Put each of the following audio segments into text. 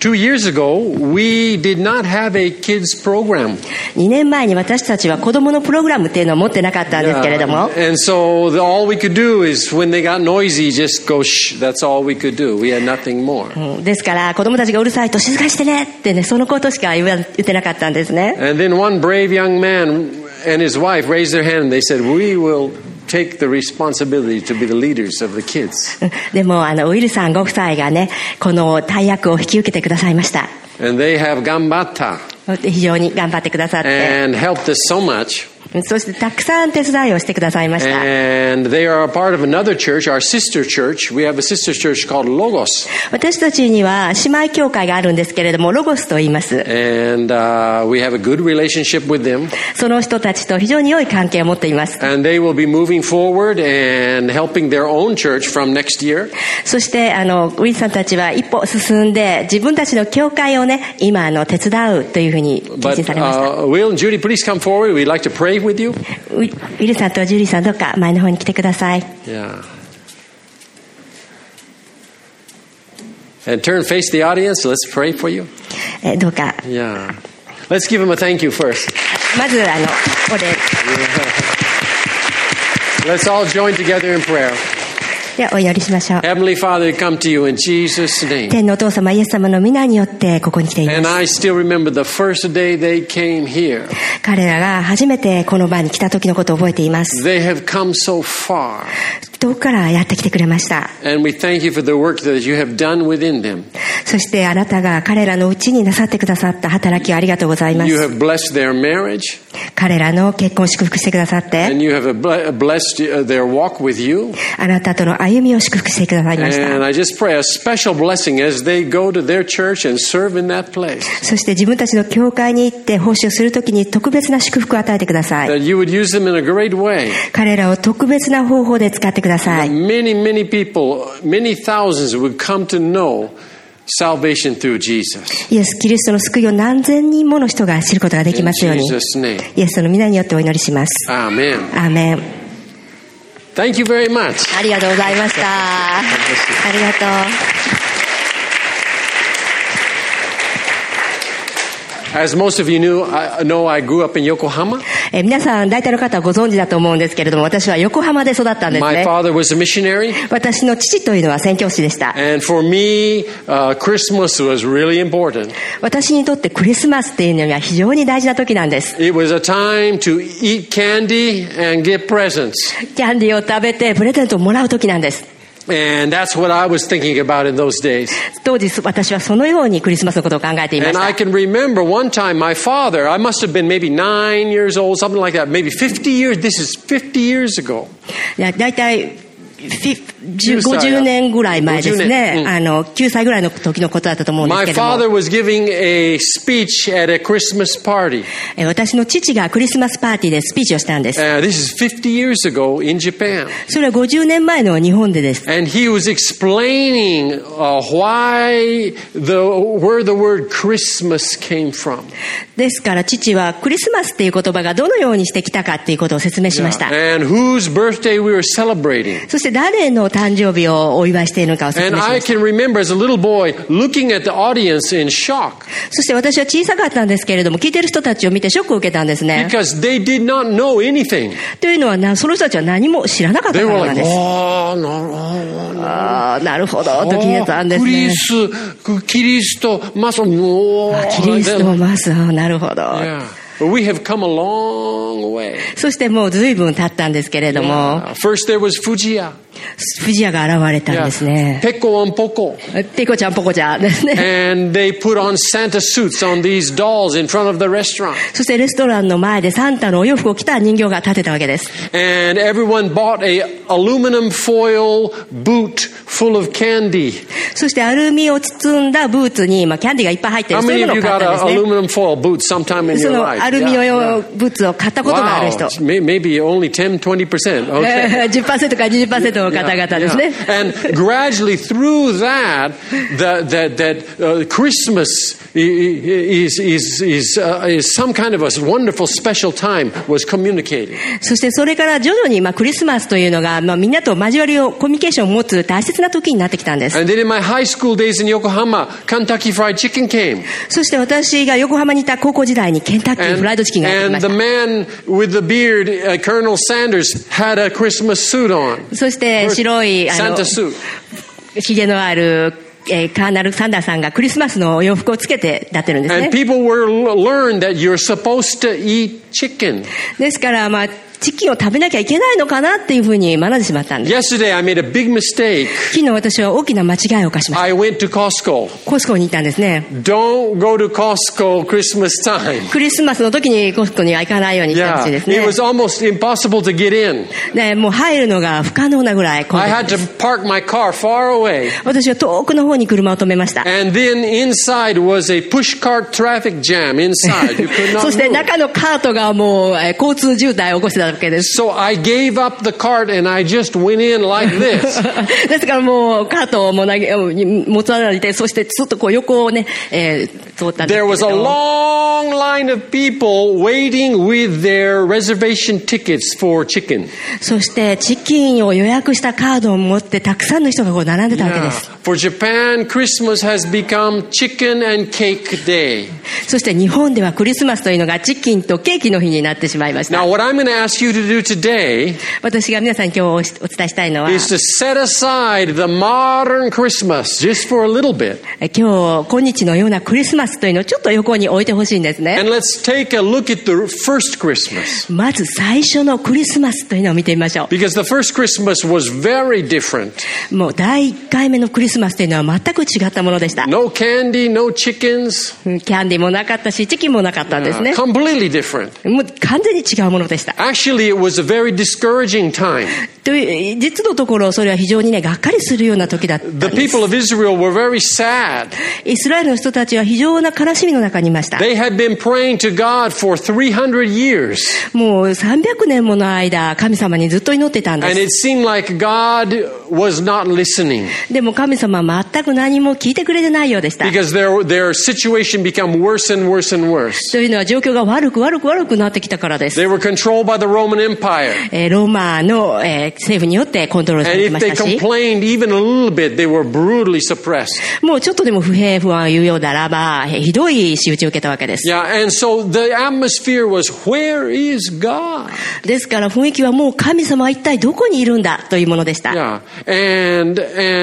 2 years ago, we did not have a kids program. 2年前に私たちは子供のプログラムっていうのを持ってなかったんですけれども、 And so all we could do is when they got noisy, just go shh. That's all we could do. We had nothing more. ですから子供たちがうるさいと静かにしてねってね、そのことしか言ってなかったんですね。 And then one brave young man and his wife raised their hand and they said, "We will take the responsibility to be the leaders of the kids." でもウィルさんご夫妻がね、この大役を引き受けてくださいました。 And they have 頑張った。 非常に頑張ってくださって。 And helped us so much. そしてたくさん手伝いをしてくださいました。 And they are a part of another church, our sister church. We have a sister church called Logos. 私たちには姉妹教会があるんですけれども、ロゴスと言います。 And we have a good relationship with them. その人たちと非常に良い関係を持っています。 And they will be moving forward and helping their own church from next year. そしてウィルさんたちは一歩進んで自分たちの教会をね、今手伝うというふうに決心されました。 Will and Judy, please come forward. We'd like to pray with you. ウィルさんとジュリーさん、どうか前の方に来てください。 Yeah. And turn, face the audience. Let's pray for you. どうか。 Yeah. Let's give him a thank you first. まずお礼。 Let's all join together in prayer. ではお祈りしましょう。 Heavenly Father, we come to you in Jesus' name. 天のお父様イエス様の皆によってここに来ています。 And I still remember the first day they came here. 彼らが初めてこの場に来た時のことを覚えています。 They have come so far. 遠くからやってきてくれました。 And we thank you for the work that you have done within them. そしてあなたが彼らのうちになさってくださった働きをありがとうございます。 You have blessed their marriage. 彼らの結婚を祝福してくださって、 And you have blessed their walk with you. あなたとの歩みを祝福してくださいました。 And I just pray a special blessing as they go to their church and serve in that place. そして自分たちの教会に行って奉仕をするときに特別な祝福を与えてください。 That you would use them in a great way. 彼らを特別な方法で使ってください。 Many, many people, many thousands would come to know salvation through Jesus. イエス・キリストの救いを何千人もの人が知ることができますように、 In Jesus' name. イエスの皆によってお祈りします。 Amen. アーメン。 Thank you very much. ありがとうございました。ありがとう。 As most of you know, I grew up in Yokohama. 皆さん大体の方はご存知だと思うんですけれども、私は横浜で育ったんです My ね。 father was a missionary. 私の父というのは宣教師でした。 And for me, Christmas was really important. 私にとってクリスマスっていうのが非常に大事な時なんです。 It was a time to eat candy and get presents. キャンディーを食べてプレゼントをもらう時なんです。 And that's what I was thinking about in those days. 当時私はそのようにクリスマスのことを考えていまし And た。 I can remember one time my father, I must have been maybe 9 years old, something like that, maybe 50 years, this is 50 years ago. だいたい50年ぐらい前ですね。9歳ぐらいの時のことだったと思うんですけども。 My father was giving a speech at a Christmas party. 私の父がクリスマスパーティーでスピーチをしたんです。 This is 50 years ago in Japan. それは50年前の日本でです。 And he was explaining where the word Christmas came from. ですから父はクリスマスっていう言葉がどのようにしてきたかっていうことを説明しました。 And whose birthday we were celebrating. そして誰の誕生日をお祝いしているのかを説明し And ま I した。 can remember as a little boy looking at the audience in shock. そして私は小さかったんですけれども、聞いてる人たちを見てショックを受けたんですね。 Because they did not know anything. というのはその人たちは何も知らなかった They か were らなん like, です。 oh, なるほどと聞いてたんですね。 キリスト、まさに、 キリストをまず、なるほど。 Yeah. But we have come a long way. そしてもう随分経ったんですけれども、 First there was Fujiya. 富士屋が現れたんですね。 Peko and Poko. ペコちゃんポコちゃんですね。 And they put on Santa suits on these dolls in front of the restaurant. そしてレストランの前でサンタのお洋服を着た人形が立てたわけです。 And everyone bought a aluminum foil boot full of candy. そしてアルミを包んだブーツにキャンディーがいっぱい入ってい How るそうい many う of のを you 買っ got たん an ですね。 aluminum foil boot sometime in そ your の life? アルミ用ブーツを買ったことがある Wow. 人。 Maybe only 10-20%. Okay. 10% から 20% の方々ですね。 And gradually through that, Christmas is some kind of a wonderful special time was communicated. そしてそれから徐々にクリスマスというのがみんなと交わりをコミュニケーションを持つ大切な時になってきたんです。 And then in my high school days in Yokohama, Kentucky Fried Chicken came. そして私が横浜にいた高校時代にケンタッキーフライドチキンがやってきました。 And the man with the beard, Colonel Sanders, had a Christmas suit on. そして白い Santa suit. ひげのあるカーナル・サンダーさんがクリスマスの洋服をつけてなってるんですね。 And people were learned that you're supposed to eat chicken. ですからチキンを食べなきゃいけないのかなっていうふうに学んでしまったんです。 Yesterday I made a big mistake. 昨日私は大きな間違いを犯しました。 I went to Costco. コスコに行ったんですね。 Don't go to Costco Christmas time. クリスマスの時にコスコには行かないようにしてほしいですね。 It was almost impossible to get in. ね、もう入るのが不可能なぐらい混んでたんです。 I had to park my car far away. 私は遠くの方に車を止めました。 And then inside was a pushcart traffic jam inside. You could not move. そして中のカートがもう交通渋滞を起こしてたわけです。 So I gave up the cart and I just went in like this. ですからもうカートを持たれて、そしてずっと横をね、通ったんですけど。 There was a long line of people waiting with their reservation tickets for chicken. そしてチキンを予約したカードを持ってたくさんの人が並んでたわけです。 For Japan, Christmas has become chicken and cake day. そして日本ではクリスマスというのがチキンとケーキの日になってしまいました。 Now what I'm going to ask you to do today 私が皆さんに今日お伝えしたいのは is to set aside the modern Christmas just for a little bit. 今日のようなクリスマスというのをちょっと横に置いてほしいんですね。 And let's take a look at the first Christmas. まず最初のクリスマスというのを見てみましょう。 Because the first Christmas was very different. もう第1回目のクリスマスというのは全く違ったものでした。 No candy, no chickens. キャンディーもなかったしチキンもなかったんですね。 Completely different. もう完全に違うものでした。 Actually, it was a very discouraging time. 実のところそれは非常にねがっかりするような時だったんです。 The people of Israel were very sad. イスラエルの人たちは非常な悲しみの中にいました。 They had been praying to God for 300 years. もう300年もの間神様にずっと祈ってたんです。 And it seemed like God was not listening. でも神様は全く何も聞いてくれてないようでした。 Because their situation became worse and worse and worse. というのは状況が悪くなってきたからです。 They were controlled by the Roman Empire. ローマの政府によってコントロールされてましたし。 And if they complained even a little bit, they were brutally suppressed. もうちょっとでも不平不安を言うようならばひどい仕打ちを受けたわけです。 Yeah, and so the atmosphere was, where is God? ですから雰囲気はもう神様は一体どこにいるんだというものでした。 Yeah, and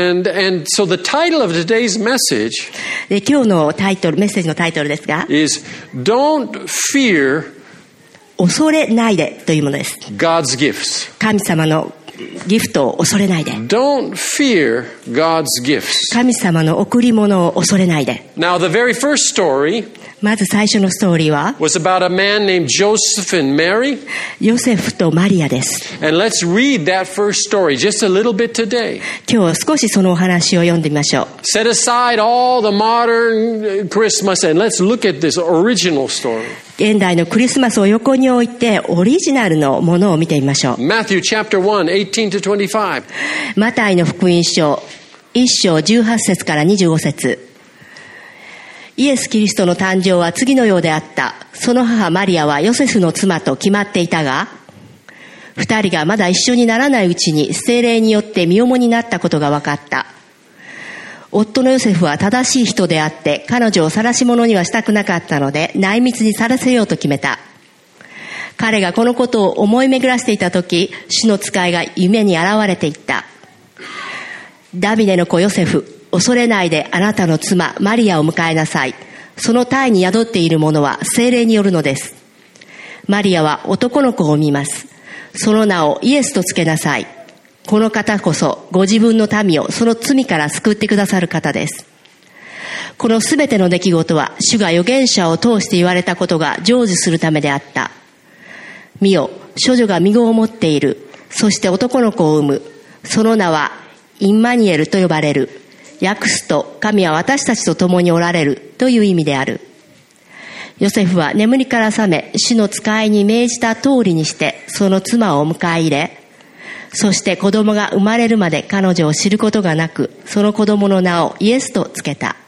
so the title of today's message で今日のメッセージのタイトルですが is Don't Fear 恐れないでというものです。 God's gifts. 神様のギフトを恐れないで。 Don't fear God's gifts. 神様の贈り物を恐れないで。 Now the very first story まず最初のストーリーは was about a man named Joseph and Mary. ヨセフとマリアです。 And let's read that first story just a little bit today. 今日少しそのお話を読んでみましょう。 Set aside all the modern Christmas and let's look at this original story. 現代のクリスマスを横に置いてオリジナルのものを見てみましょう。 Matthew chapter 1, 18 to 25. マタイの福音書1章18節から25節。イエス・キリストの誕生は次のようであった。その母マリアはヨセフの妻と決まっていたが、二人がまだ一緒にならないうちに聖霊によって身重になったことが分かった。夫のヨセフは正しい人であって彼女を晒し者にはしたくなかったので内密にさらせようと決めた。彼がこのことを思い巡らせていたとき、主の使いが夢に現れていった。ダビデの子ヨセフ、恐れないであなたの妻マリアを迎えなさい。その胎に宿っているものは聖霊によるのです。マリアは男の子を産みます。その名をイエスとつけなさい。この方こそご自分の民をその罪から救ってくださる方です。このすべての出来事は主が預言者を通して言われたことが成就するためであった。見よ、処女が身ごを持っている。そして男の子を産む。その名はインマニエルと呼ばれる。訳すと神は私たちと共におられるという意味である。ヨセフは眠りから覚め、主の使いに命じた通りにしてその妻を迎え入れ、 そして子供が生まれるまで彼女を知ることがなく、その子供の名をイエスとつけた。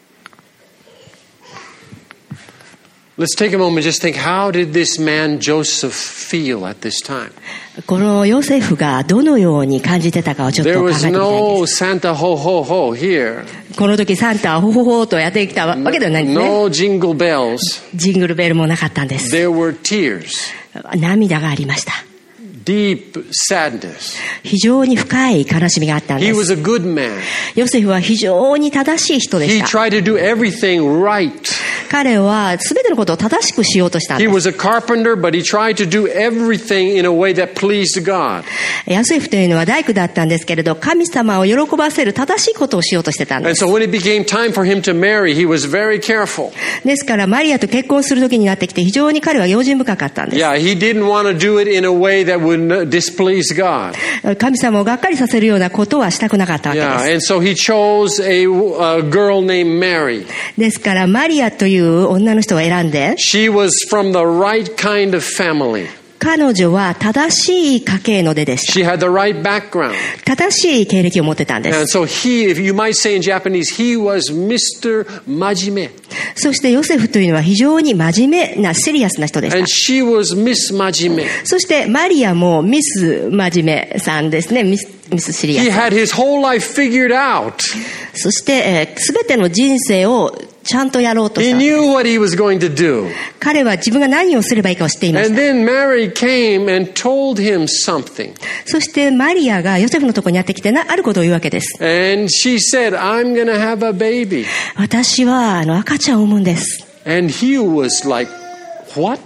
Let's take a moment and just think, how did this man Joseph feel at this time? このヨセフがどのように感じてたかをちょっと There 考えて was みたい no です。 Santa ho ho ho here. この時サンタはほほほとやってきたわけではないんですね。 No jingle bells. ジングルベルもなかったんです。 There were tears, 涙がありました。 deep sadness. 非常に深い悲しみがあったん He で was す。 a good man. ヨセフは非常に正しい人で He した。 tried to do everything right. 彼は全てのことを正しくしようとしたん He です。 was a carpenter, but he tried to do everything in a way that pleased God. ヨセフというのは大工だったんですけれど、神様を喜ばせる正しいことをしようとしてたんで And す。 so when it became time for him to marry, he was very careful. ですからマリアと結婚する時になってきて非常に彼は用心深かったんです。 Yeah, he didn't want to do it in a way that would displease God. 神様をがっかりさせるようなことはしたくなかったわけ Yeah, で and so he chose a girl named Mary. す。ですからマリアという女の人を選んで、 She was from the right kind of family. 彼女は正しい家系の出でした。 She had the right background. 正しい経歴を持ってたんで And す。 so he, if you might say in Japanese, he was Mr. Majime. そしてヨセフというのは非常に真面目なシリアスな人でし And た。 she was Miss Majime. そしてマリアもミス真面目さんですね。ミスシリア He ス。 had his whole life figured out. そしてすべての人生をちゃんとやろうとし He た。 knew what he was going to do. 彼は自分が何をすればいいかを知っていまし And た。 then Mary came and told him something. そしてマリアがヨセフのところにやってきてあることを言うわけです。 And she said, I'm going to have a baby. 私は赤ちゃんを産むんです。 And he was like, what?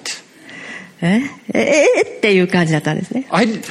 っていう感じだったんですね。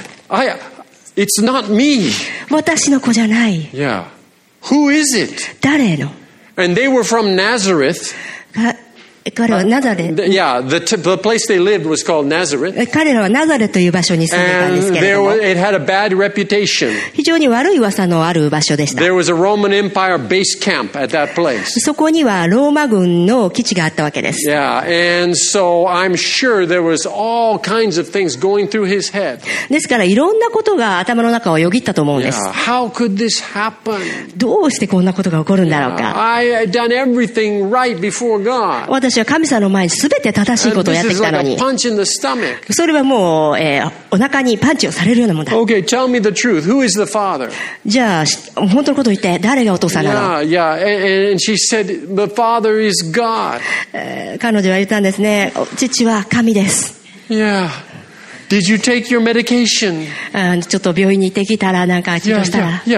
It's not me. 私の子じゃない。 Yeah. Who is it? 誰の？ And they were from Nazareth. 彼はナザレ。 Yeah, the place they lived was called Nazareth. 彼らはナザレという場所に住んでたんですけれども、 it had a bad reputation. 非常に悪い噂のある場所でした。 There was a Roman Empire base camp at that place. そこにはローマ軍の基地があったわけです。 Yeah, and so I'm sure there was all kinds of things going through his head. ですからいろんなことが頭の中をよぎったと思うんです。 Yeah, how could this happen? どうしてこんなことが起こるんだろうか。 I had done everything right before God. 私は神様の前に全て正しいことをやっ This て is きたの like a に、 punch in the stomach. それはもう、お腹にパンチをされるようなもんだ。 Okay, tell me the truth. Who is the father? じゃあ本当のことを言って、誰がお父さんなの？ Yeah. And she said, the father is God. 彼女は言ったんですね。父は神です。 Yeah. Did you take your medication? ちょっと病院に行ってきたらなんか治療したら。 Yeah.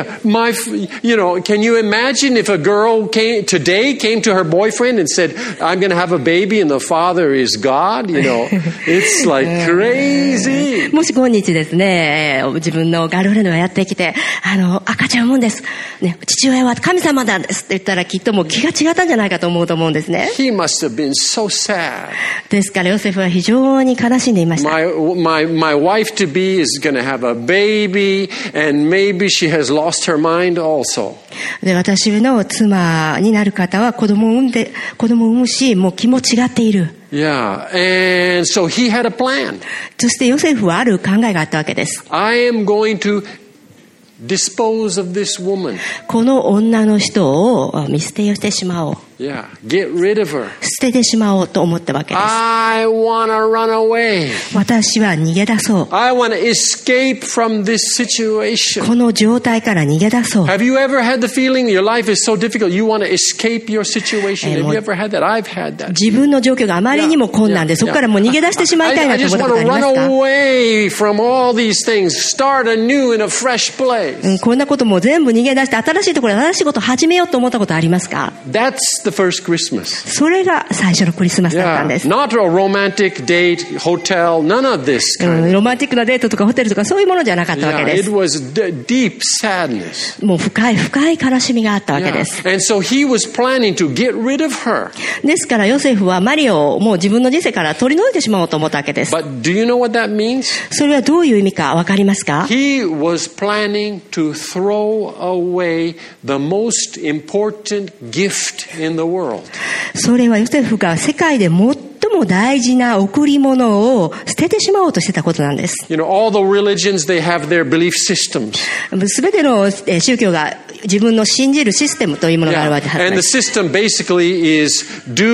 Can you imagine if a girl today came to her boyfriend and said, I'm going to have a baby and the father is God? It's like crazy. もし今日ですね、自分のガールフレンドがやってきて、赤ちゃんを産むんです。ね、父親は神様なんですって言ったらきっともう気が違ったんじゃないかと思うと思うんですね。 He must have been so sad. ですからヨセフは非常に悲しんでいました。 My wife to be is going to have a baby and maybe she has lost her mind also. で、私の妻になる方は子供を産むし、もう気も違っている。 Yeah, and so he had a plan. そしてヨセフはある考えがあったわけです。 I am going to dispose of this woman. この女の人を見捨てしてしまおう。 Yeah, get rid of her. 捨ててしまおうと思ったわけです。 I want to run away. 私は逃げ出そう。 I want to escape from this situation. この状態から逃げ出そう。 Have you ever had the feeling your life is so difficult you want to escape your situation? Have you ever had that? I've had that. 自分の状況があまりにも困難で、そこからもう逃げ出してしまいたいな I と思 just ったこ want とあ to りま run すか？ away from all these things. Start anew in a fresh place. こんなことも全部逃げ出して新しいところで新しいことを始めようと思ったことありますか？ That's the first Christmas. それが最初のクリスマスだったんです。 Not a romantic date, hotel, none of this kind. ロマンティックなデートとかホテルとかそういうものじゃなかったわけで It す。 was deep sadness. もう深い悲しみがあったわけです。 And so he was planning to get rid of her. ですからヨセフはマリアをもう自分の人生から取り除いてしまおうと思ったわけです。 But do you know what that means? それはどういう意味かわかりますか？ He was planning to throw away the most important gift in the world. それはヨセフが世界で最も大事な贈り物を捨ててしまおうとしてたことなんです。 You know, all the religions, they have their belief systems. すべての宗教が自分の信じるシステムというものがあるわけです。 And the system basically is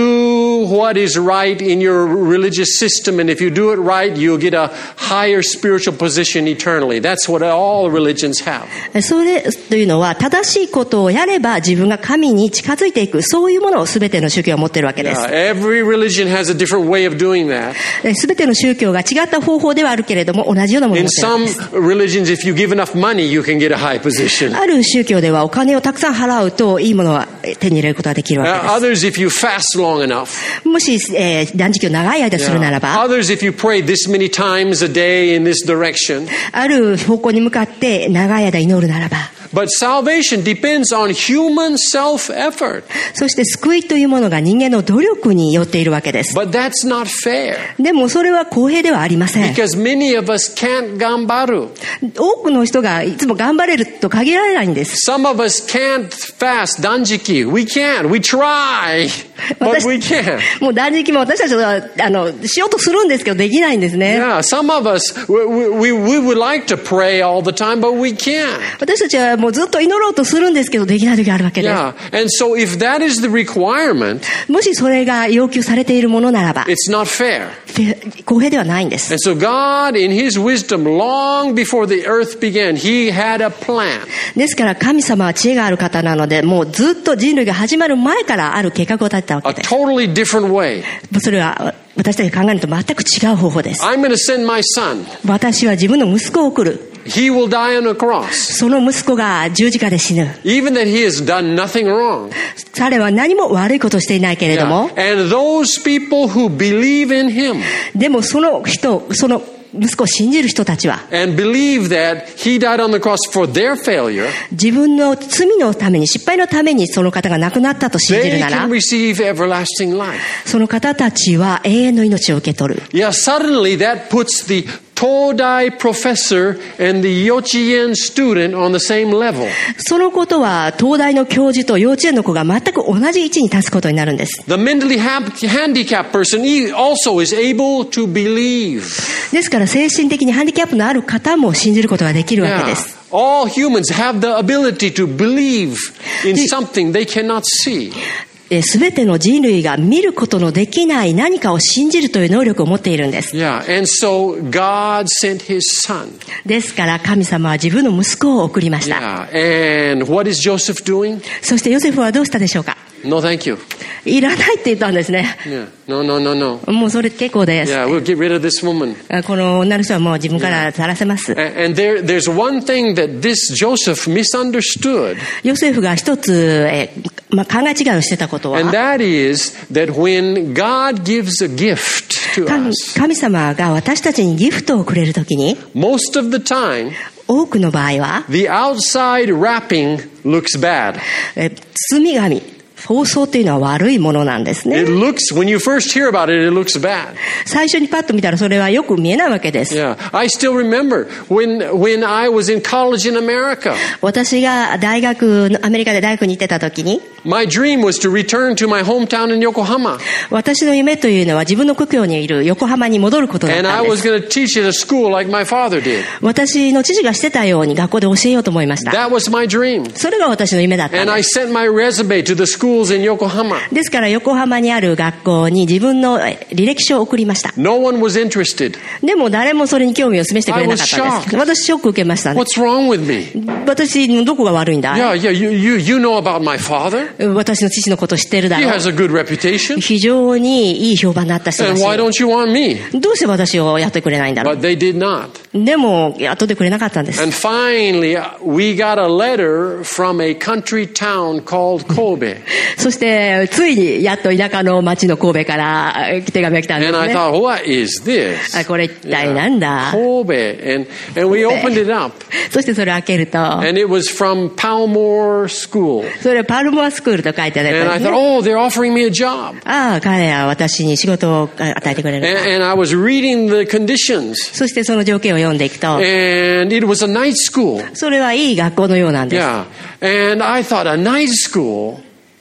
do what is right in your religious system, and if you do it right, you'll get a higher spiritual position eternally. That's what all religions have. それというのは、正しいことをやれば自分が神に近づいていく、そういうものをすべての宗教は持っているわけです。 Every religion has a different way of doing that. すべての宗教が違った方法ではあるけれども、同じようなものを持っているわけです。 In some religions, if you give enough money, you can get a high position. ある宗教ではお金をたくさん払うといいものは手に入れることができるわけです。 Others, if you fast long enough. もし、断食を長い間するならば。 Others, if you pray this many times a day in this direction. ある方向に向かって長い間祈るならば。 But salvation depends on human self-effort. そして救いというものが人間の努力によっているわけです。 But that's not fair. でもそれは公平ではありません。 Because many of us can't gambaru. 多くの人がいつも頑張れると限られないんです。 Some of us can't fast danjiki. We can't. We try, but we can't. もう断食も私たちはしようとするんですけどできないんですね。 Yeah, some of us we would like to pray all the time, but we can't. 私たちはもうずっと祈ろうとするんですけどできない時があるわけです。 Yeah, and so if that is the requirement, もしそれが要求されているものならば、 it's not fair. 公平ではないんです。 And so God, in His wisdom, long before the earth began, He had a plan. ですから神様は知恵がある方なので、もうずっと人類が始まる前からある計画を立てたわけです。 A totally different way. それは私たちが考えると全く違う方法です。 I'm going to send my son. 私は自分の息子を送る。 He will die on a cross. その息子が十字架で死ぬ。 Even that he has done nothing wrong. 彼は何も悪いことをしていないけれども。 Yeah. And those people who believe in him. でもその息子を信じる人たちは and believe that he died on the cross for their failure, 自分の罪のために失敗のためにその方が亡くなったと信じるな they ら can receive everlasting life. その方たちは永遠の命を受け取る。 Yeah, suddenly that puts the Todai professor and the Yochien student on the same level. そのことは東大の教授と幼稚園の子が全く同じ位置に立つことになるんです。 The mentally handicapped person also is able to believe. ですから精神的にハンディキャップのある方も信じることができるわけです。 All humans have the ability to believe in something they cannot see. すべての人類が見ることのできない何かを信じるという能力を持っているんです。 Yeah, and so God sent His son. ですから神様は自分の息子を送りました。 Yeah, and what is Joseph doing? そしてヨセフはどうしたでしょうか？ No, thank you. いらないって言ったんですね。 Yeah. No. もうそれ結構です。 Yeah, we'll get rid of this woman. この女の人はもう自分から去らせます。 And there's one thing that this Joseph misunderstood. ヨセフが一つ、考え違いをしてたことは、 And that is that when God gives a gift to us, 神様が私たちにギフトをくれるときに、 most of the time, 多くの場合は、 the outside wrapping looks bad. 包み紙、包装というのは悪いものなんですね。 It looks, when you first hear about it, it looks bad. 最初にパッと見たらそれはよく見えないわけです。 Yeah, I still remember when I was in college in America. 私がアメリカで大学に行ってた時に、 My dream was to return to my hometown in Yokohama. 私の夢というのは自分の故郷にいる横浜に戻ることだっ And た I んで was す。 going to teach at a school like my father did. 私の父がしてたように学校で教えようと思いました。 That was my dream. それが私の夢だったん And で I す。 sent my resume to the schools in Yokohama. ですから横浜にある学校に自分の履歴書を送りました。 No one was interested. でも誰もそれに興味を示してくれなかったんです。私ショック受けましたね。 What's wrong with me? 私のどこが悪いんだ？ Yeah, you know about my father? 私の父のこと知ってるだ He ろう。 has a good reputation. 非常にいい評判になった人だ And し。 why don't you want me? どうして私を雇ってくれないんだろう。 But they did not. でも雇ってくれなかったんです。 And finally, we got a letter from a country town called Kobe. そしてついにやっと田舎の町の神戸から手紙が来たんです And I ね。 thought, what is this? これ一体なんだ？ Kobe. And we opened it up. そしてそれを開けると、 And it was from Palmore School. それパルモアスクールと書いてある And ん I です thought, ね。 oh, they're offering me a job. 彼は私に仕事を与えてくれる。 And I was reading the conditions. そしてその条件を読んでいくと、 And it was a night school. それはいい学校のようなんです。 Yeah. And I thought, a night school?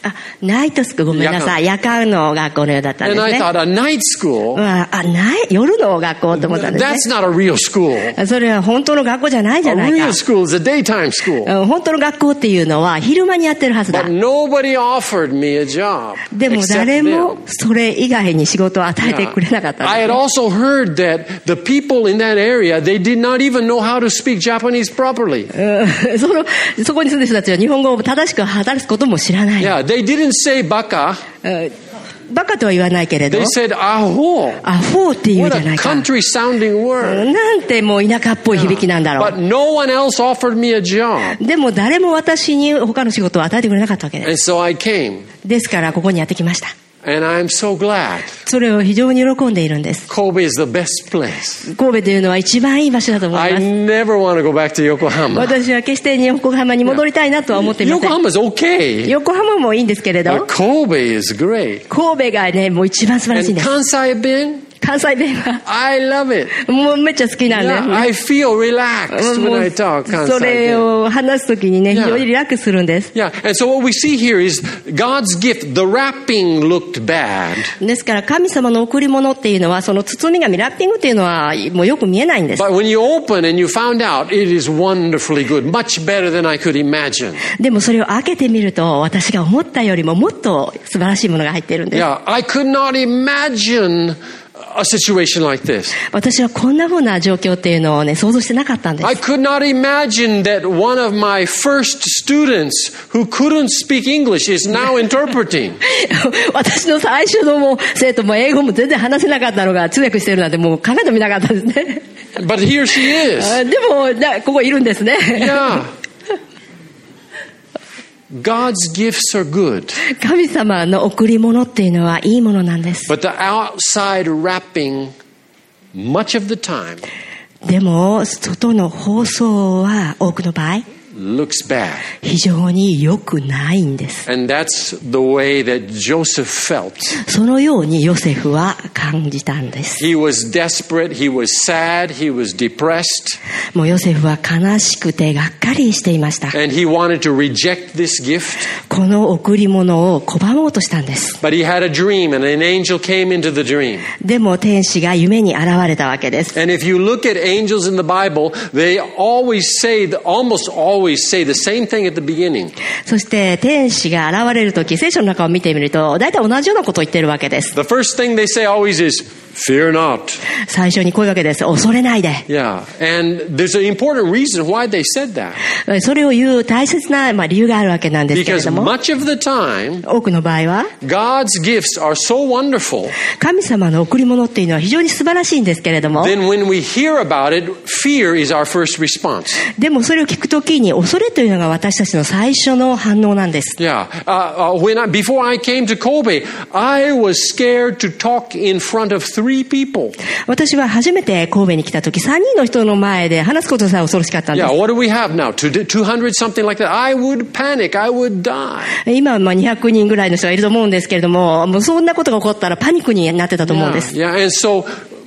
ナイトスクール、ごめんなさい。夜間の学校のようだったんで And す I ね。 thought, a night school? 夜の学校と思ったんですね。 That's not a real school. それは本当の学校じゃないじゃ A ないか real。school is a daytime school. 本当の学校っていうのは昼間にやってるはずだ But。nobody offered me a job. でも except 誰も them. それ以外に仕事を与えてくれなかったん I で had すね。 also heard that the people in that area, they did not even know how to speak Japanese properly. そこに住んでる人たちは日本語を正しく話すことも知らない。 Yeah, they didn't say baka. バカとは言わないけれど They、said aho. アホって言う What じゃな a いか。 country sounding word. なんてもう田舎っぽい響きなんだろ But no one else offered me a job. う。でも誰も私に他の仕事を与えてくれなかったわけです。 And so I came. ですからここにやってきました。 And I'm so glad. それを非常に喜んでいるんです。 Kobe is the best place. 神戸というのは一番いい場所だと思い I ます。 never want to go back to Yokohama. 私は決して横浜に戻りたいなとは思っていません。 Yokohama's okay. 横浜もいいんですけれど、 But Kobe is great. 神戸がね、もう一番素晴らしいん And です。 Kansai Ben, 関西弁は I love it. もうめっちゃ好きなんで Yeah, I feel relaxed も when う I talk そ Kansai れ Ben. を話すときにね、 Yeah. 非常にリラックスするんです。 Yeah, and so what we see here is God's gift. The wrapping looked bad. ですから神様の贈り物っていうのは、その包み紙、ラッピングっていうのはもうよく見えないんです。 But when you open and you found out, it is wonderfully good, much better than I could imagine. でもそれを開けてみると、私が思ったよりももっと素晴らしいものが入っているんです。 Yeah, I could not imagine a situation like this. 私はこんな風な状況っていうのをね、想像してなかったんです。 I could not imagine that one of my first students who couldn't speak English is now interpreting. 私の最初のもう生徒も英語も全然話せなかったのが通訳してるなんてもう考えてもみなかったですね。 But here she is. でもここいるんですね。 Yeah. God's gifts are good, 神様の贈り物っていうのはいいものなんです。 but the outside wrapping, much of the time, でも外の包装は多くの場合 looks bad. 非常に良くないんです。 And that's the way that Joseph felt. そのようにヨセフは感じたんです。 He was desperate, he was sad, he was depressed, もうヨセフは悲しくてがっかりしていました。 and he wanted to reject this gift. この贈り物を拒もうとしたんです。 But he had a dream, and an angel came into the dream. でも天使が夢に現れたわけです。 And if you look at angels in the Bible, they almost always say the same thing at the beginning. そして天使が現れるとき、聖書の中を見てみると大体同じようなことを言ってるわけです。 The first thing they say always is, fear not. 最初にこういうわけです。恐れないで。 Yeah, and there's an important reason why they said that. それを言う大切な理由があるわけなんですけれ Because ども、 much of the time, 多くの場合は God's gifts are so wonderful, 神様の贈り物っていうのは非常に素晴らしいんですけれども、 then when we hear about it, fear is our first response. でもそれを聞くときに恐れというのが私たちの最初の反応なんです。 Yeah, before I came to Kobe, I was scared to talk in front of 3 people. 私は初めて神戸に来たとき、3人の人の前で話すことさえ恐ろしかったんで Yeah, す。 what do we have now? 200 something like that. I would panic. I would die. 今は200人ぐらいの人がいると思うんですけれども、もうそんなことが起こったらパニックになってたと思うんです。 Yeah, and so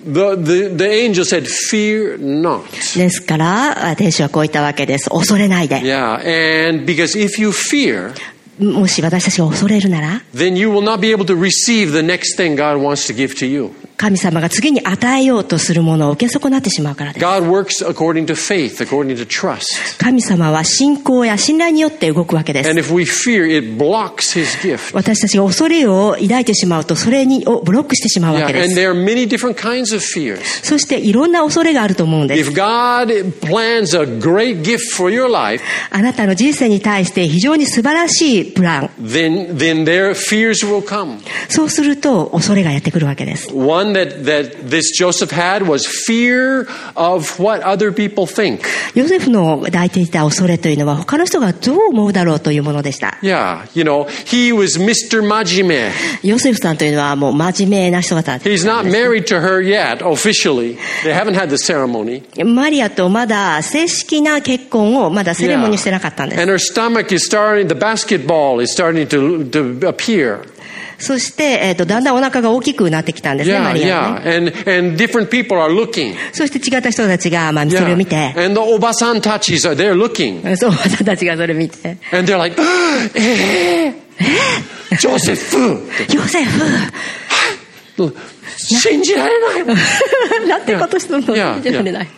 the angel said, fear not. ですから天使はこう言ったわけです。恐れないで。 Yeah, and because if you fear, もし私たちが恐れるなら、 then you will not be able to receive the next thing God wants to give to you. 神様が次に与えようとするものを受け損なってしまうからです。 God works according to faith, according to trust. 神様は信仰や信頼によって動くわけです。 And if we fear, it blocks His gift. 私たちが恐れを抱いてしまうと、それをブロックしてしまうわ Yeah, けで and す。 there are many different kinds of fears. そしていろんな恐れがあると思うんです。 If God plans a great gift for your life, あなたの人生に対して非常に素晴らしいプラン、 then their fears will come. そうすると恐れがやってくるわけです。 One that this Joseph had was fear of what other people think. ヨセフの抱いていた恐れというのは他の人がどう思うだろうというものでした。 Yeah, he was Mr. Majime. ヨセフさんというのはもう真面目な人だったんです。 He's not married to her yet, officially. They haven't had the ceremony. マリアとまだ正式な結婚をまだセレモニーしてなかったんです。 And her stomach is starting, the basketball is starting to appear. そして、だんだんお腹が大きくなってきたんですね、マ Yeah, リアはね。 yeah. And different people are looking. そして違った人たちが、それを見て、 And the obasan tachis they're looking. そう、私たちがそれを見て、 And they're like, セフヨセフ信じられないなんてことするの？ いや信じられない。 理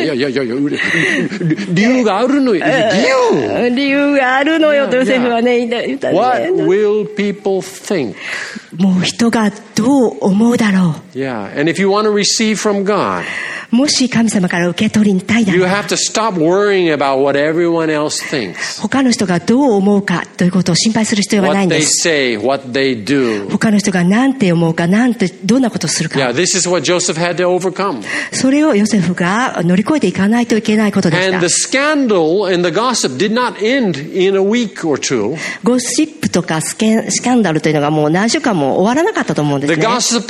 由があるのよ。 理由があるのよとヨセフはね言ったね。 What will people think? もう人がどう思うだろう。 Yeah, and if you want to receive from God, もし神様から受け取りたいな you ら have to stop worrying about what everyone else thinks. 他の人がどう思うかということを心配する必要はない What ん they です。 say, what they do. 他の人が何て思うかどんなことをするか、 Yeah, this is what Joseph had to overcome. それをヨセフが乗り越えていかないといけないことでした。 And the scandal and the gossip did not end in a week or two. ゴシップとかスキャンダルというのがもう何週間も終わらなかったと思うんです The ね。 gossip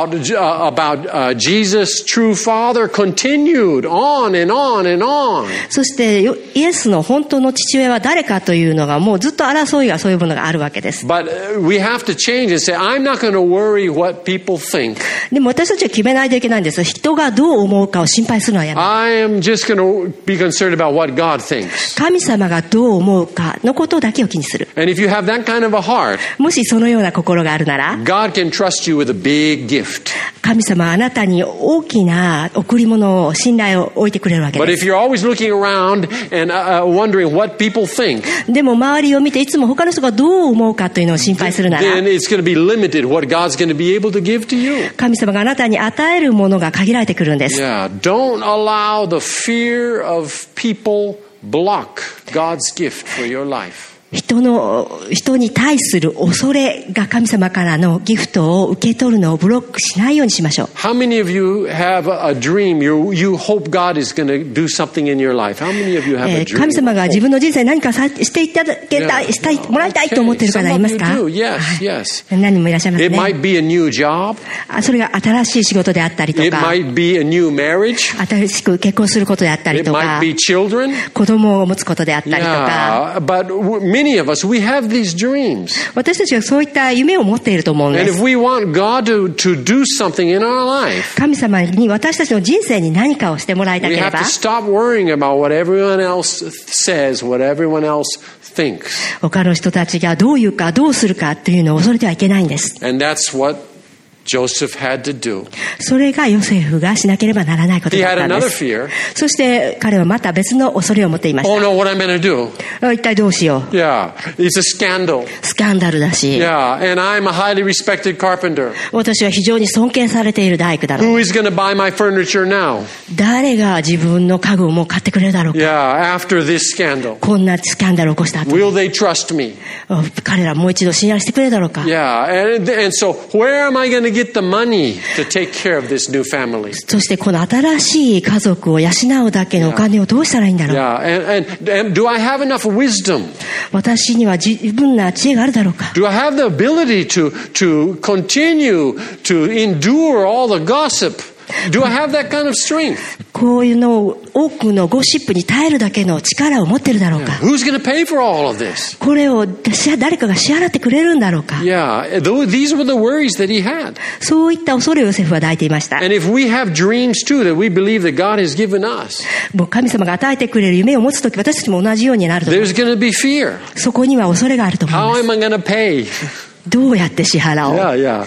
about Jesus' true father continued on and on and on. そしてイエスの本当の父親は誰かというのがもうずっと争いがそういうものがあるわけです。 But we have to change and say, I'm not going to worry what people think. でも私たちは決めないといけないんです。人がどう思うかを心配するのはやめ。 I am just going to be concerned about what God thinks. 神様がどう思うかのことだけを気にする。 And if you have that kind of a heart, もしそのような心があるなら、 God can trust you with a big gift. 神様はあなたに大きな贈り物を信頼を置いてくれるわけ But で if す。 you're always looking around and wondering what people think, でも周りを見ていつも他の人がどう思うかというのを心配するなら、 then it's going to be limited what God's going to be able to give to you. 神様があなたに与えるものが限られてくるんです。 Yeah, don't allow the fear of people block God's gift for your life. 人に対する恐れが神様からのギフトを受け取るのをブロックしないようにしましょう。 How many of you have a dream? You hope God is going to do something in your life. How many of you have a dream? 神様が自分の人生に何かしていただけたい、したい、もらいたいと思っている方いますか？ Some of you do. Yes, yes. 何人もいらっしゃいますね。 It might be a new job. それが新しい仕事であったりと It か、 might be a new marriage. 新しく結婚することであったり It と might か、 be children. 子供を持つことであったりとか、 Yeah, but many of us, we have these dreams. 私たちはそういった夢を持っていると思うん And で if す。 we want God to do something in our life, 神様に私たちの人生に何かをしてもらいたけ we れ have ば to、stop worrying about what everyone else says, what everyone else thinks. 他の人たちがどう言うかどうするかというのを恐れてはいけないんです。 And that's what Joseph had to do. それがヨセフがしなければならないこと He だっ had たんで another す。 fear. そして彼はまた別の恐れを持っていまし Oh no, what am I going to do? た。一体どうしよう。 Yeah, it's a scandal. スキャンダルだし、 Yeah, and I'm a highly respected carpenter. 私は非常に尊敬されている大工だろう。 Who is going to buy my furniture now? 誰が自分の家具をもう買ってくれるだろうか。 Yeah, after this scandal. こんなスキャンダルを起こした後、 Will they trust me? 彼らもう一度信頼してくれるだろうか。 Yeah, and so where am I going to get the money to take care of this new family? そしてこの新しい家族を養うだけのお金をどうしたらいいんだろう。 Yeah, and do I have enough wisdom? 私には十分な知恵があるだろうか。 Do I have the ability to continue to endure all the gossip? Do I have that kind of strength? こういうのを多くのゴシップに耐えるだけの力を持ってるだろうか。 Who's going to pay for all of this? これを誰かが支払ってくれるんだろうか。 Yeah, these were the worries that he had. そういった恐れをヨセフは抱いていました。 And if we have dreams too that we believe that God has given us, もう神様が与えてくれる夢を持つとき、私たちも同じようになると思う。 there's going to be fear. そこには恐れがあると思い How ます。 am I going to pay? どうやって支払おう。 Yeah.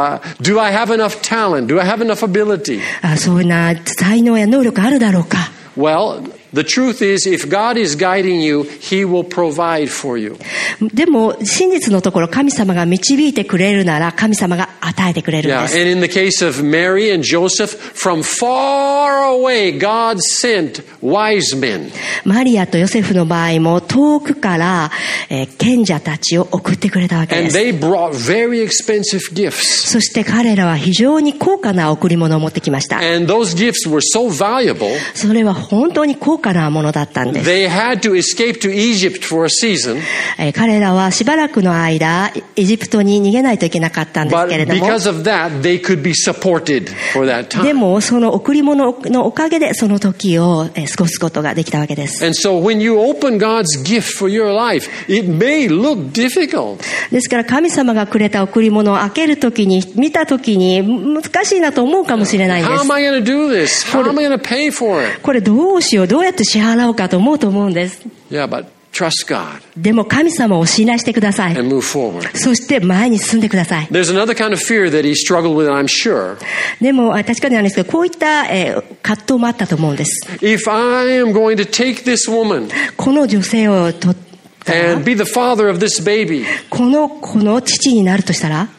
Do I have enough talent? Do I have enough ability? そういうな才能や能力あるだろうか。 Well, the truth is, if God is guiding you, He will provide for you. でも真実のところ、神様が導いてくれるなら神様が与えてくれるん Yeah, です。 and in the case of Mary and Joseph, from far away, God sent wise men. マリアとヨセフの場合も遠くから、賢者たちを送ってくれたわけで And す。 they brought very expensive gifts. そして彼らは非常に高価な贈り物を持ってきました。 And those gifts were so valuable, それは本当に高価なものだったんです。 they had to escape to Egypt for a season. 彼らはしばらくの間エジプトに逃げないといけなかったんです But けれども、 because of that, they could be supported for that で time. もその贈り物のおかげでその時を過ごすことができたわけです。 And so when you open God's gift for your life, it may look difficult. ですから神様がくれた贈り物を開ける時に見た時に難しいなと思うかもしれないんで How す am。I going to do this? How am I going to pay for it? これどうしよう、どうやって支払おうかと思うと思うんです。 Yeah, but trust God でも神様を信頼してください。 and move forward. そして前に進んでください。 There's another kind of fear that he struggled with, I'm sure. でも確かになんですけど、こういった葛藤もあったと思うんです。 If I am going to take this woman この女性を取ったら、 and be the father of this baby, この子の父になるとしたら、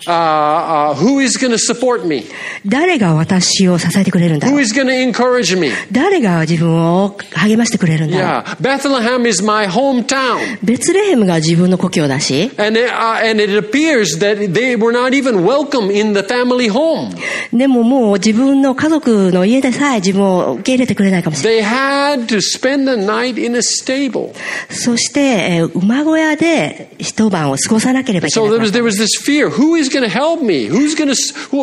who is going to support me? 誰が私を支えてくれるんだろ Who う。 is going to encourage me? 誰が自分を励ましてくれるんだろう。 Yeah, Bethlehem is my hometown. ベツレヘムが自分の故郷だし、 And it appears that they were not even welcome in the family home. でももう自分の家族の家でさえ自分を受け入れてくれないかもしれない。 They had to spend the night in a stable. そして、馬小屋で一晩を過ごさなければいけな So かった。 there was this fear. Who is going to help me? Who's going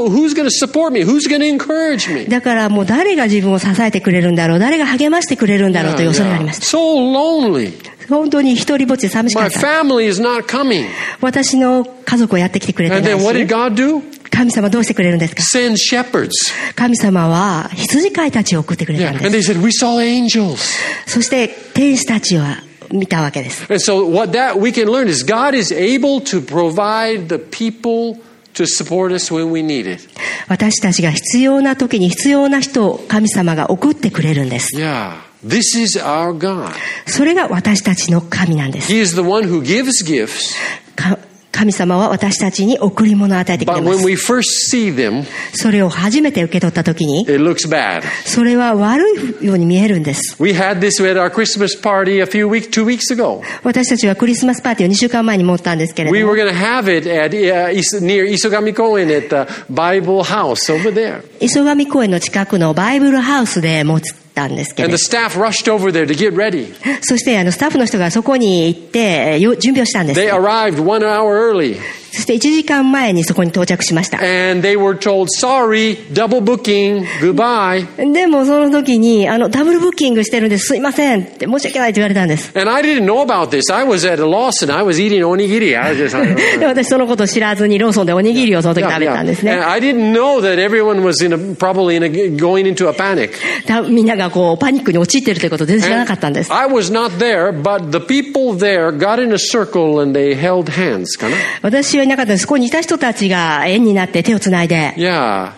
to support me? Who's going to encourage me? だからもう誰が自分を支えてくれるんだろう、誰が励ましてくれるんだろうという恐れがありました。 So lonely. 本当に一人ぼっちで寂しか My った。 family is not coming. 私の家族をやってきてくれて And な then い what did し、 God do? 神様どうしてくれるんですか。 Send shepherds. 神様は羊飼いたちを送ってくれた Yeah. ん And で they す。 said, we saw angels. そして天使たちは見たわけです。 And so what that we can learn is God is able to provide the people to support us when we need it. 私たちが必要な時に必要な人を神様が送ってくれるんです。 Yeah. This is our God. それが私たちの神なんです。 He is the one who gives gifts. 神様は私たちに贈り物を与えてくれ But ま when す。 we first see them, それを初めて受け取った時に、 it looks bad. それは悪いように見えるんです。 We had this at our Christmas party 2 weeks ago. 私たちはクリスマスパーティーを2週間前に持ったんですけれ We ど were も、 going to have it at near Isogami Koen at the Bible house over there. 磯上公園の近くのバイブルハウスで持ったんですけ And ど the、staff rushed over there to get ready. そしてスタッフの人がそこに行って準備をしたんです。 They arrived 1 hour early. そして1時間前にそこに到着しました。 And they were told, sorry, double booking, goodbye. でもその時にダブルブッキングしてるんです、すいませんって申し訳ないと言われたんです。 And I didn't know about this. I was at a loss and I was eating onigiri. I was just, で私そのことを知らずにローソンでおにぎりをその時食べたんですね。 And I didn't know that everyone was probably going into a panic. みんながパニックに陥っているということを全然知らなかったんです。 I was not there, but the people there got in a circle and they held hands. かな？ 私はいなかったんです。そこにいた人たちが円になって手をつないで Yeah,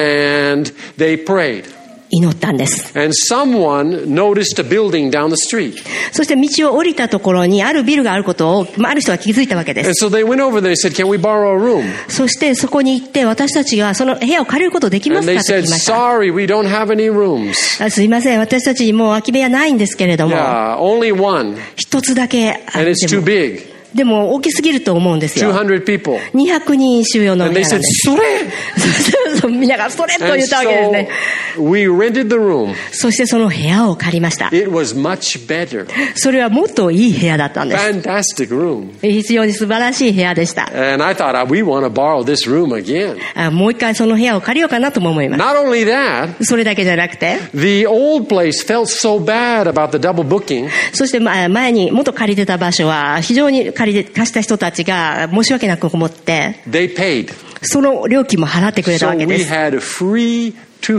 and they prayed. 祈ったんです。 And someone noticed a building down the street. そして道を降りたところにあるビルがあることを、ある人が気づいたわけで And す。 so they went over there and said, can we borrow a room? そしてそこに行って私たちがその部屋を借りることできま And す they かと聞 said, きました。 sorry, we don't have any rooms. すいません、私たちにもう空き部屋ないんですけれども、 Yeah, only one. 一つだけあ And っ it's て too も big. でも大きすぎると思うんですよ。 200 people. 200人収容の And 部 they 屋なん said, です。 それ! そうみんながそれと And 言ったわけですね。 so we rented the room. そしてその部屋を借りました。 It was much better. それはもっといい部屋だったんです。 Fantastic room. 非常に素晴らしい部屋でした。 And I thought, we want to borrow this room again. もう一回その部屋を借りようかなとも思います。 Not only that, それだけじゃなくて、 the old place felt so bad about the double booking. そして前に元借りてた場所は非常に貸した人たちが申し訳なく思って、 They paid. その料金も払ってくれた So わけ we です。 had a free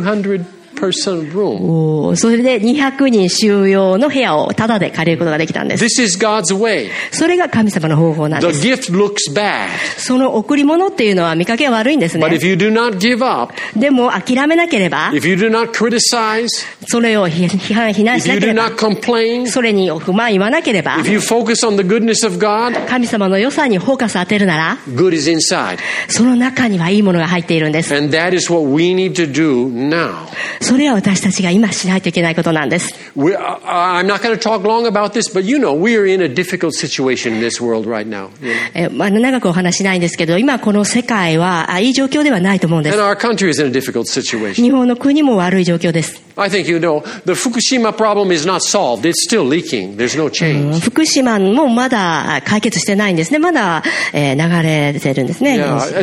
200-person room. それで200人収容の部屋をタダで借りることができたんです。 This is God's way. それが神様の方法なん The です。 gift looks bad. その贈り物っていうのは見かけ悪いんですね But。if you do not give up, でも諦めなければ、 if you do not criticize, それを非難 if しな you け do れば、 not complain, それに不満言わなければ、 if you focus on the goodness of God, 神様の良さにフォーカス当てるなら、 good is inside. その中にはいいものが入っているんです。 And that is what we need to do now. それは私たちが今しないといけないことなんです。 I'm not going to talk long about this, but you know, we are in a difficult situation in this world right now. You know? 長くお話しないんですけど、今この世界はいい状況ではないと思うんで And す。 our country is in a difficult situation. 日本の国も悪い状況です。 I think you know, the Fukushima problem is not solved. It's still leaking. There's no change. 福島もまだ解決してないんですね。まだ、流れてるんですね。 Yeah,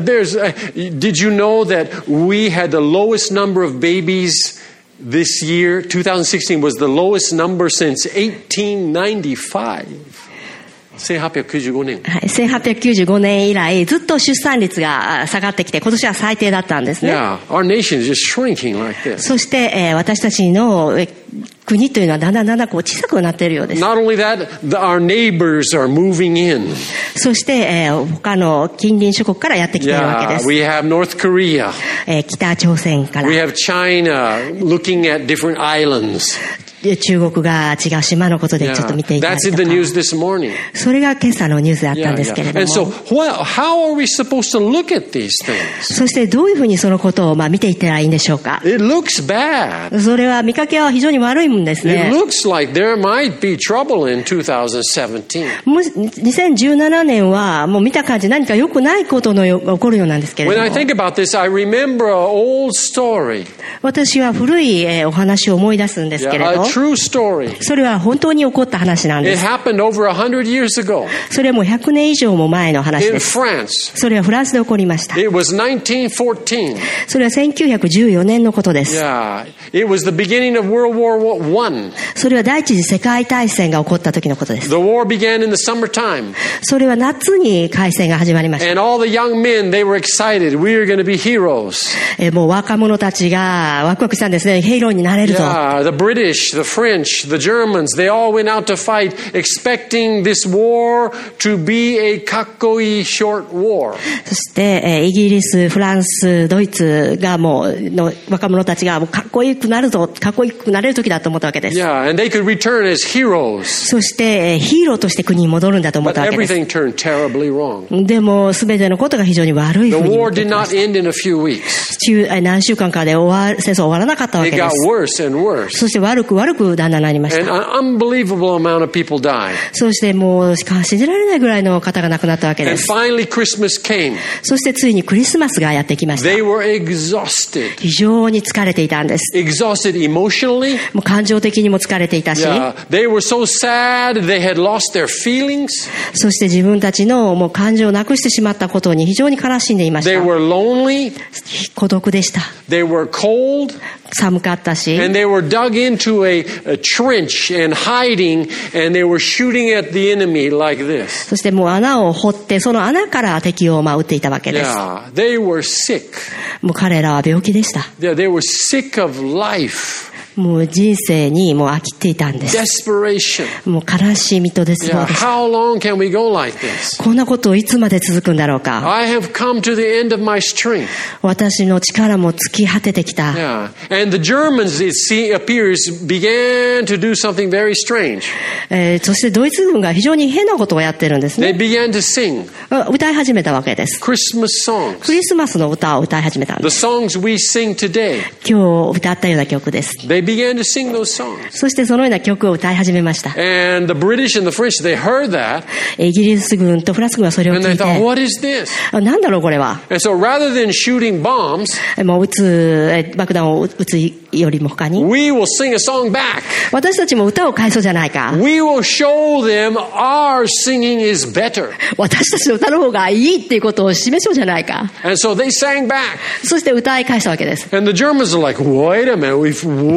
did you know that we had the lowest number of babies this year? 2016 was the lowest number since 1895. 1895年。 はい、1895年以来ずっと出産率が下がってきて、今年は最低だったんですね。 Yeah, our nation is just shrinking like this. そして、私たちの国というのはだんだんこう小さくなっているようです。 Not only that, our neighbors are moving in. そして、他の近隣諸国からやってきているわけで Yeah, す。 we have North Korea. 北朝鮮から We have China looking at different islands. 中国が違う島のことでちょっと見ていたり That's と in か the news this morning. それが今朝のニュースだったんですけれども、 And so, how are we supposed to look at these things? そしてどういうふうにそのことを見ていったらいいんでしょうか。 It looks bad. それは見かけは非常に悪いもんです It ね。 looks like there might be trouble in 2017. もう2017年はもう見た感じ何か良くないことが起こるようなんですけれ When ど I も、 think about this, I remember an old story. 私は古いお話を思い出すんですけれ Yeah, ど、 a true story. それは本当に起こった話なんで It す。 happened over 100 years ago それはもう100年以上も前の話 in です。 France. それはフランスで起こりました。 It was 1914. それは1914年のことです。 Yeah, it was the beginning of World War I. それは第一次世界大戦が起こった時のことです。 The war began in the summertime. それは夏に開戦が始まりました。 And all the young men, they were excited. We are going to be heroes. もう若者たちがワクワクしたんですね。ヒーローになれるぞ。 Yeah, the British, the French, the Germans, they all went out to fight, expecting this war to be a kakkoi short war. そして、イギリス、フランス、ドイツがもうの若者たちがもうかっこよくなるぞ、かっこよくなれる時だと思ったわけです。 Yeah, and they could return as heroes. そして、ヒーローとして国に戻るんだと思っ But たわけです。 everything turned terribly wrong. でも全てのことが非常に悪い The ふうに war なってい did きま not した。 end in a few weeks. 何週間かで戦争終わらなかったわけ It で got す。 worse and worse. そして悪くだんだんなりまし And た。 an unbelievable amount of people died. そしてもう信じられないぐらいの方が亡くなったわけで And す。 finally Christmas came. そしてついにクリスマスがやってきました。 They were exhausted. 非常に疲れていたんです。 Exhausted emotionally. もう感情的にも疲れていたし、 Yeah, they were so sad they had lost their feelings. そして自分たちのもう感情をなくしてしまったことに非常に悲しんでいまし They た。 were lonely. 孤独でした。 They were cold. 寒かったし、 And they were dug into a trench and hiding, and they were shooting at the enemy like this. そしてもう穴を掘ってその穴から敵を撃っていたわけです。 Yeah, they were sick. もう彼らは病気でした。 Yeah, they were sick of life. もう人生にもう飽きていたんです。 Desperation. もう悲しみと絶 Yeah, 望でした。 how long can we go like this? こんなことをいつまで続くんだろうか。 I have come to the end of my strength. 私の力も尽き果ててきた。 Yeah, and the Germans, it appears, began to do something very strange. そしてドイツ軍が非常に変なことをやってるんです They ね。 began to sing 歌い始めたわけです。 Christmas songs, クリスマスの歌を歌い始めたんで the す。 songs we sing today. 今日歌ったような曲です。 They began to sing those songs. そしてそのような曲を歌い始めました。 And the British and the French, they heard that, イギリス軍とフランス軍はそれを and 聞 they いて、 thought, what is this? なんだろうこれは。 And so rather than shooting bombs, もう爆弾を撃つよりも他に、 we will sing a song back. 私たちも歌を返そうじゃないか。 We will show them our singing is better. 私たちの歌の方がいいっていうことを示そうじゃないか。 And so they sang back. そして歌い返したわけです。 And the Germans are like, wait a minute,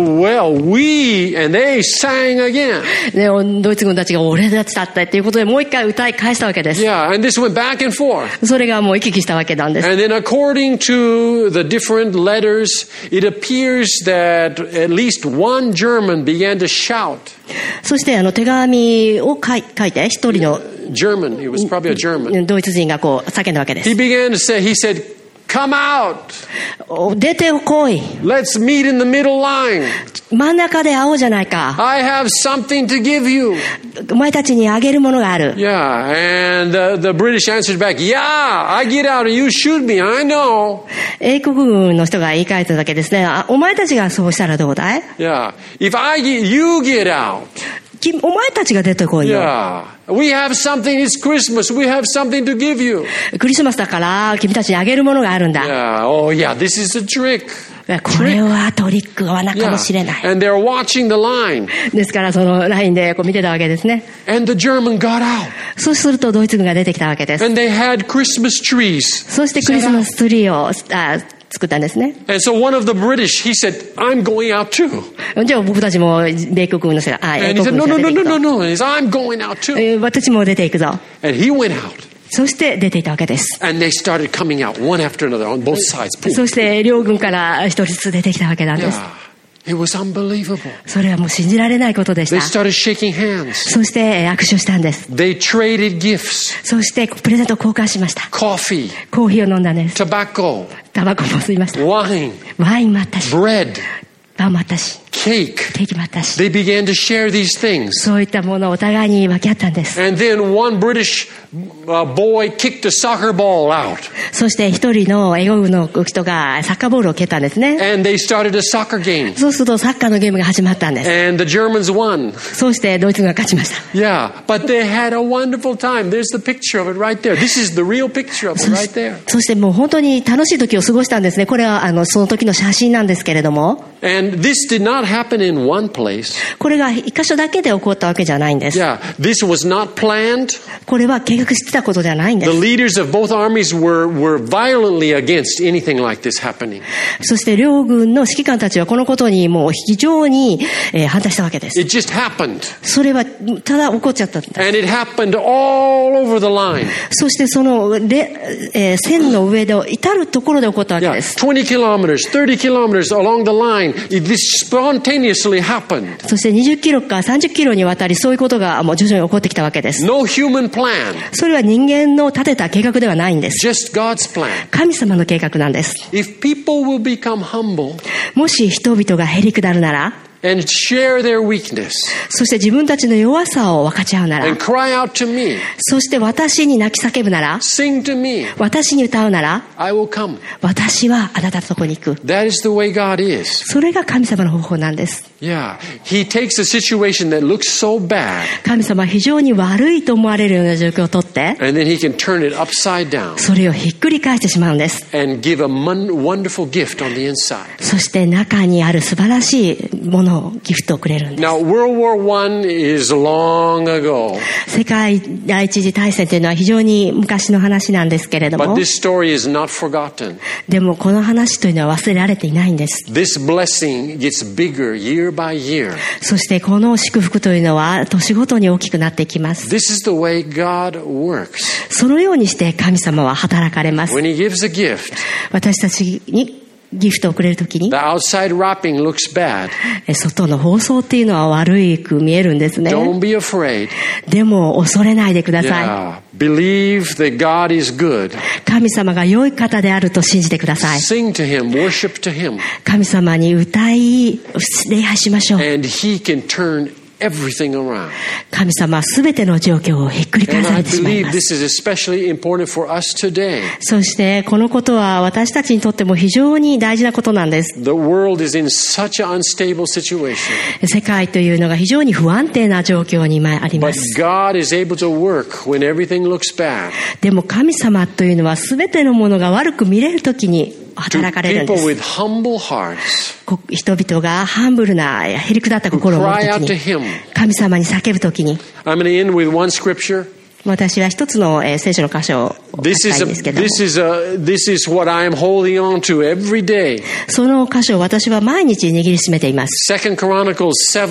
and they sang again. で、ドイツ軍たちが俺たちだったっていうことでもう一回歌い返したわけです。 Yeah, and this went back and forth. それがもう行き来したわけなんです。 And then according to the different letters, it appears that at least one German began to shout. そして手紙を書いて一人の German, he was probably a German. ドイツ人がこう叫んだわけで He す。 began to say, he said, come out. 出てこい。 Let's meet in the middle line. 真ん中で会おうじゃないか。 I have something to give you. お前たちにあげるものがある。 Yeah, and the British answered back, yeah, I get out and you shoot me, I know. 英国軍の人が言い換えただけですね。お前たちがそうしたらどうだい？ Yeah, you get out. お前たちが出てこいよ。 Yeah, we have something, it's Christmas, we have something to give you. クリスマスだから君たちにあげるものがあるんだ。 Yeah, oh yeah, this is a trick. これはトリック罠かもしれない。 And they're watching the line. ですからそのラインでこう見てたわけですね。 And the German got out. そうするとドイツ軍が出てきたわけです。 And they had Christmas trees. そしてクリスマスツリーを作ったんですね。 And so one of the British, he said, I'm going out too. じゃあ僕たちも米国軍の人が、英 And he 国 said, 軍 no, の人 no, が no, 出て no, いく no, no. He said, I'm going out と。 too. 私も出ていくぞ。 And he went out. そして出ていたわけです。 And they started coming out one after another on both sides. Boom. そして両軍から一人ずつ出てきたわけなんです。 Yeah. It was unbelievable. それはもう信じられないことでし They た。 started shaking hands. そして握手をしたんです。 They traded gifts, そしてプレゼントを交換しました。 coffee, コーヒーを飲んだんです。 tobacco, タバコも吸いました。 wine, ワインもあったし、 bread, パンもあったし、 cake. ケーキもあったし、 They began to share these things. そういったものをお互いに分け合ったんです。 And then one British boy kicked a soccer ball out. そして一人の英語の人がサッカーボールを蹴ったんですね。 And they started a soccer game. そうするとサッカーのゲームが始まったんです。 And the Germans won. そうしてドイツが勝ちました。 Yeah, but they had a wonderful time. There's the picture of it right there. This is the real picture of it right there. そしてもう本当に楽しい時を過ごしたんですね。これはその時の写真なんですけれども、 And this did not happen in one place. これが一箇所だけで起こったわけじゃないんです。 Yeah, this was not planned. これは計画してたことじゃないんで The す。 leaders of both armies were violently against anything like this happening. そして両軍の指揮官たちはこのことにもう非常に反対したわけです。 It just happened. それはただ起こっちゃったんです。 And it happened all over the line. そしてその線の上で至るところで起こったわけ Yeah, です。 20 kilometers, 30 kilometers along the line. This spontaneously happened. そして20キロか30キロにわたりそういうことがもう徐々に起こってきたわけです。 No human plan. それは人間の立てた計画ではないんです。 Just God's plan. 神様の計画なんです。 If people will become humble もし人々がへりくだるなら、 and share their weakness そして自分たちの弱さを分かち合うなら、 and cry out to me, そして私に泣き叫ぶなら、 sing to me, 私に歌うなら、 I will come. 私はあなたのところに行く。 That is the way God is. それが神様の方法なんです。 Yeah. He takes a situation that looks so bad 神様は非常に悪いと思われるような状況をとって、 and then he can turn it upside down それをひっくり返してしまうんです。 and give a wonderful gift on the inside. そして中にある素晴らしいものをギフトをくれるんです。 Now, World War I is long ago, 世界第一次大戦というのは非常に昔の話なんですけれど but も、 this story is not forgotten. でもこの話というのは忘れられていないんです。 This blessing gets bigger year by year. そしてこの祝福というのは年ごとに大きくなっていきます。 This is the way God works. そのようにして神様は働かれます。 When he gives a gift, 私たちにギフトをくれるときに the outside wrapping looks bad. 外の包装っていうのは悪く見えるんですね。 Don't be afraid. でも恐れないでください。 Yeah. Believe that God is good. 神様が良い方であると信じてください。 Sing to him, worship to him, 神様に歌い礼拝しましょう。 and he can turn everything around. 神様はすべての状況をひっくり返 And さ I れてしまい believe ます。 this is especially important for us today. そしてこのことは私たちにとっても非常に大事なことなんです。 The world is in such an unstable situation. 世界というのが非常に不安定な状況にありま But す。 God is able to work when everything looks bad. でも神様というのはすべてのものが悪く見れるときに To 働かれるんで people す。 with humble hearts 人々がハンブルなへりくだった who 心を持 cry つ out と to きに him. 神様に叫ぶときに、 I'm going to end with one scripture. 私は一つの聖書の箇所をお書き This したい is んですけども、 this is what I am holding on to every day. その箇所を私は毎日握りしめています。 2 Chronicles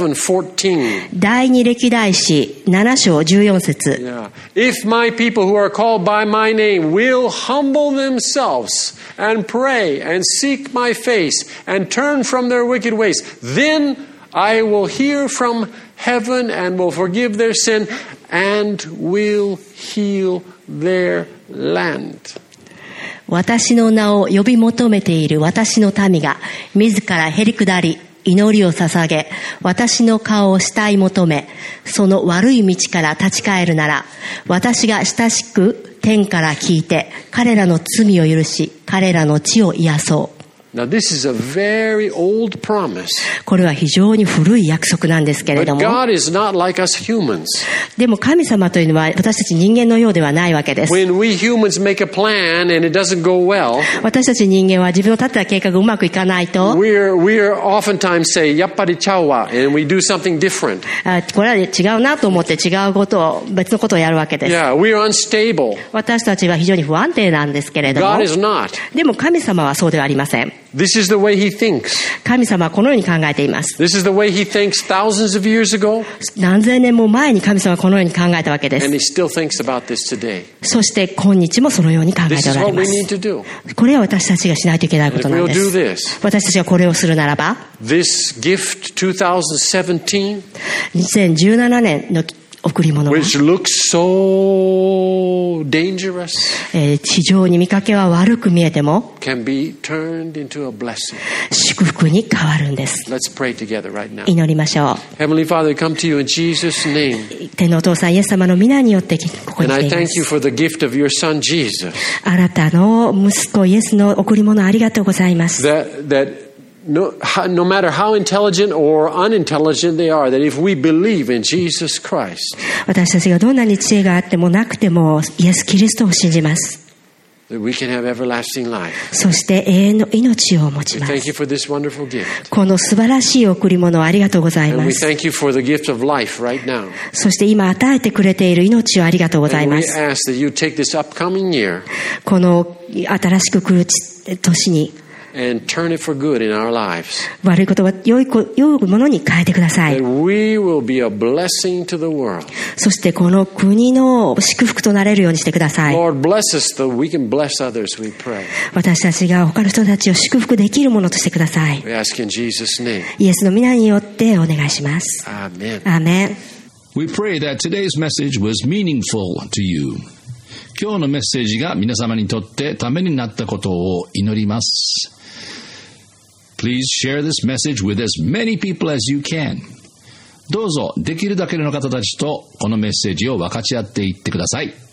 7:14. 第二歴代史7章14節。 Yeah. If my people who are called by my name will humble themselves and pray and seek my face and turn from their wicked ways, then I will hear from heaven and will forgive their sin and will heal their land. 私の名を呼び求めている私の民が自らへりくだり祈りを捧げ、私の顔を慕い求め、その悪い道から立ち返るなら、私が親しく天から聞いて彼らの罪を許し、彼らの地を癒そう。 Now this is a very old promise. これは非常に古い約束なんですけれ But ども、 God is not like us humans. でも神様というのは私たち人間のようではないわけです。 When we humans make a plan and it doesn't go well, 私たち人間は自分の立てた計画がうまくいかないと、 we're oftentimes say, やっぱりちゃうわ, and we do something different. これは違うなと思って違うことを、別のことをやるわけです。 Yeah, we're unstable. 私たちは非常に不安定なんですけれども、 God is not. でも神様はそうではありません。 This is the way he thinks. 神様はこのように考えています。 This is the way he thinks thousands of years ago. 何千年も前に神様はこのように考えたわけです。 And he still thinks about this today. そして今日もそのように考え This てお is られ what ま we す。 need to do. これは私たちがしないといけないこ And と if なんで we'll do す。 this, 私たちがこれをするならば、 this gift 2017, 2017年の贈り物は、 which looks so dangerous, 非常に見かけは悪く見えても can be turned into a blessing. 祝福に変わるんです。 Let's pray together right now. 祈りましょ Heavenly Father, I come to you in Jesus' name. う。天のお父さんイエス様の皆によってここに And 来 I ていま thank you す。 for the gift of your son Jesus. あなたの息子イエスの贈り物ありがとうございます。 That no matter how intelligent or unintelligent they are, that if we believe in Jesus Christ, 私たちがどんなに知恵があってもなくてもイエス・キリストを信じます。 that we can have everlasting life. そして永遠の命を持ち We ま thank す。 you for this wonderful gift. この素晴らしい贈り物をありがとうござい And ま we す。 thank you for the gift of life right now. そして今与えてくれている命をありがとうござい And ま we す。 ask that you take this upcoming year この新しく来る年に and turn it for good in our lives. 悪いことは良いものに変えてください。 That we will be a blessing to the world. そしてこの国の祝福となれるようにしてください。 Lord, bless us so we can bless others, we pray. 私たちが他の人たちを祝福できるものとしてください。 We ask in Jesus' name. イエスの皆によってお願いします。 Amen. アーメン。 We pray that today's message was meaningful to you. 今日のメッセージが皆様にとってためになったことを祈ります。Please share this message with as many people as you can. どうぞできるだけの方たちとこのメッセージを分かち合っていってください。